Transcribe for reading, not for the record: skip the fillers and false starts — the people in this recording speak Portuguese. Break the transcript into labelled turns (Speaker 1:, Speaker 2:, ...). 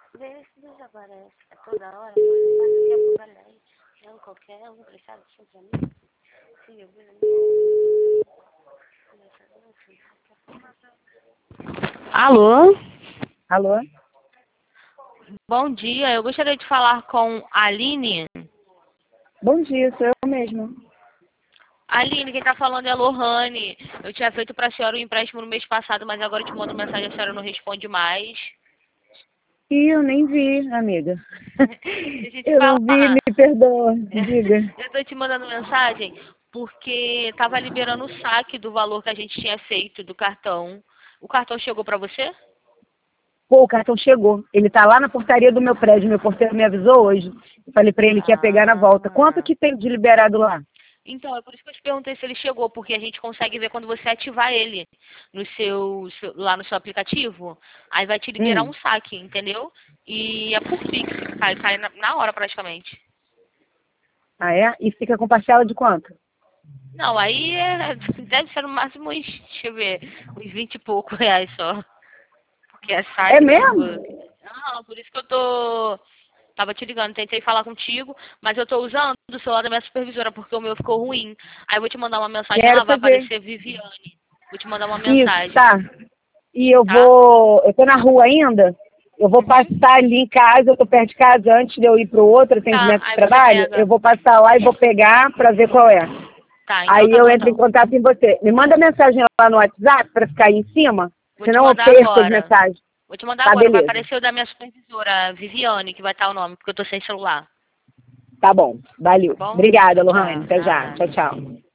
Speaker 1: Vê se desaparece. É toda hora, você passa aqui a bunda leve. Não, qualquer um, prestado sempre a mim. Sim, eu vi a minha. Alô?
Speaker 2: Alô?
Speaker 1: Bom dia, eu gostaria de falar com a Aline.
Speaker 2: Bom dia, sou eu mesma.
Speaker 1: Aline, quem tá falando é a Lohane. Eu tinha feito pra senhora um empréstimo no mês passado, mas agora eu te mando mensagem e a senhora não responde mais.
Speaker 2: Ih, eu nem vi, amiga.
Speaker 1: Deixa eu te
Speaker 2: Eu não vi,
Speaker 1: falar.
Speaker 2: me perdoa, diga.
Speaker 1: Eu tô te mandando mensagem porque tava liberando o saque do valor que a gente tinha feito do cartão. O cartão chegou pra você?
Speaker 2: Pô, o cartão chegou. Ele tá lá na portaria do meu prédio, meu porteiro me avisou hoje. Eu falei pra ele que ia pegar na volta. Quanto
Speaker 1: Ah.
Speaker 2: que tem de liberado lá?
Speaker 1: Então, é por isso que eu te perguntei se ele chegou, porque a gente consegue ver quando você ativar ele no lá no seu aplicativo. Aí vai te liberar
Speaker 2: Hum.
Speaker 1: um saque, entendeu? E é por Pix, cai na hora praticamente.
Speaker 2: Ah, é? E fica com parcela de quanto?
Speaker 1: Não, aí deve ser no máximo uns, deixa eu ver, uns 20 e pouco reais só. Porque é
Speaker 2: É
Speaker 1: saque
Speaker 2: mesmo?
Speaker 1: Não, por isso que eu tava te ligando, tentei falar contigo, mas eu tô usando o celular da minha supervisora, porque o meu ficou ruim. Aí eu vou te mandar uma mensagem
Speaker 2: Quero
Speaker 1: lá, vai
Speaker 2: fazer.
Speaker 1: aparecer Viviane. Vou te mandar uma
Speaker 2: Isso,
Speaker 1: mensagem,
Speaker 2: tá. E
Speaker 1: tá?
Speaker 2: eu tô na rua ainda, eu vou
Speaker 1: Uhum.
Speaker 2: passar ali em casa, eu tô perto de casa, antes de eu ir pro outro
Speaker 1: Tá,
Speaker 2: atendimento de
Speaker 1: aí você
Speaker 2: trabalho, eu
Speaker 1: pega.
Speaker 2: vou passar lá e vou pegar pra ver qual é.
Speaker 1: Tá, então
Speaker 2: Aí
Speaker 1: tá
Speaker 2: eu
Speaker 1: bom
Speaker 2: entro em
Speaker 1: então.
Speaker 2: contato com você. Me manda mensagem lá no WhatsApp para ficar aí em cima,
Speaker 1: Vou te
Speaker 2: senão eu
Speaker 1: mandar
Speaker 2: perco as
Speaker 1: agora.
Speaker 2: mensagens.
Speaker 1: Vou te mandar
Speaker 2: Tá,
Speaker 1: agora, vai
Speaker 2: beleza.
Speaker 1: aparecer o da minha supervisora, Viviane, que vai estar o nome, porque eu tô sem celular.
Speaker 2: Tá bom.
Speaker 1: Tá
Speaker 2: Valeu.
Speaker 1: bom?
Speaker 2: Obrigada,
Speaker 1: Tchau,
Speaker 2: Lohane.
Speaker 1: tchau.
Speaker 2: Até já.
Speaker 1: Nada.
Speaker 2: Tchau, tchau.